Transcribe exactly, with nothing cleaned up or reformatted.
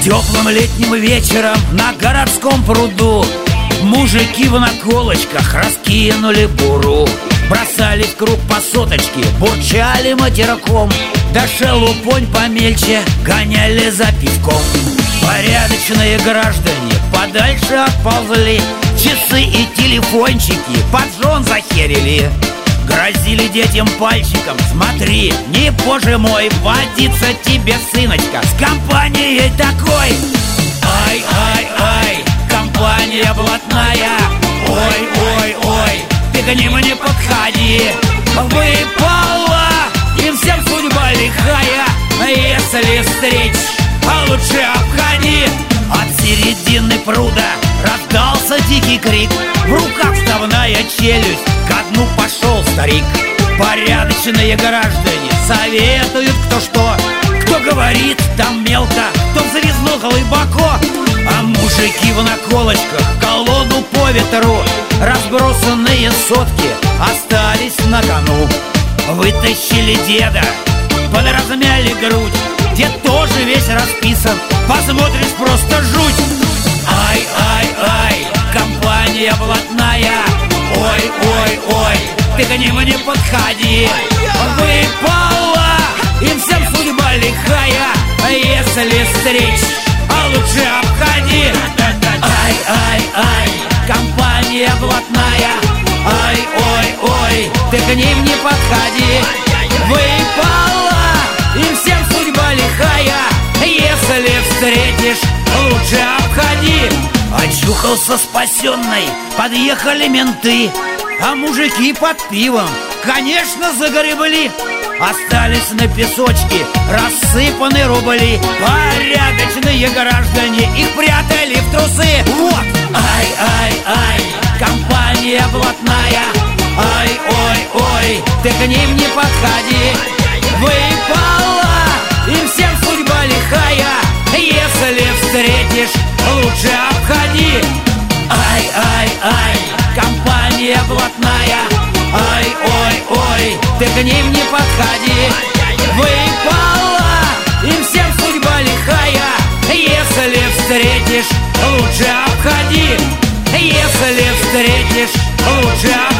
Теплым летним вечером на городском пруду мужики в наколочках раскинули буру. Бросали в круг по соточке, бурчали матерком, да шелупонь помельче гоняли за пивком. Порядочные граждане подальше отползли, часы и телефончики под жен захерили. Грозили детям пальчиком: смотри, не боже мой, водится тебе, сыночка, с компанией такой. Ай, ай, ай, компания блатная, ой, ой, ой, ты к ним не подходи. Выпала им всем судьба лихая, если встретишь, а лучше обходи. От середины пруда раздался дикий крик, в руках вставная челюсть, ко дну пошел старик. Порядочные граждане советуют кто что, кто говорит там мелко, кто взвизнул глубоко. А мужики в наколочках колоду по ветру, разбросанные сотки остались на кону. Вытащили деда, подразмяли грудь, дед тоже весь расписан, посмотришь, просто жуть. Ай, ай, ай, компания блатная, ой, ой, ой, ты к ним не подходи. Выпала им всем судьба лихая, если встретишь, а лучше обходи. Ай, ай, ай, компания блатная, ай, ой, ой, ты к ним не подходи. Выпала им всем судьба лихая, если встретишь, лучше обходи. Очухался спасенный, подъехали менты, а мужики под пивом, конечно, загребли. Остались на песочке рассыпаны рубли, порядочные граждане их прятали в трусы. Вот! Ай, ай, ай, компания блатная, ай, ой, ой, ты к ним не подходи. Выпала им всем судьба лихая, если встретишь, лучше обходи. Ай, ай, ай, компания блатная, ай, ой, ой, ты к ним не подходи. Выпала им всем судьба лихая, если встретишь, лучше обходи. Если встретишь, лучше обходи.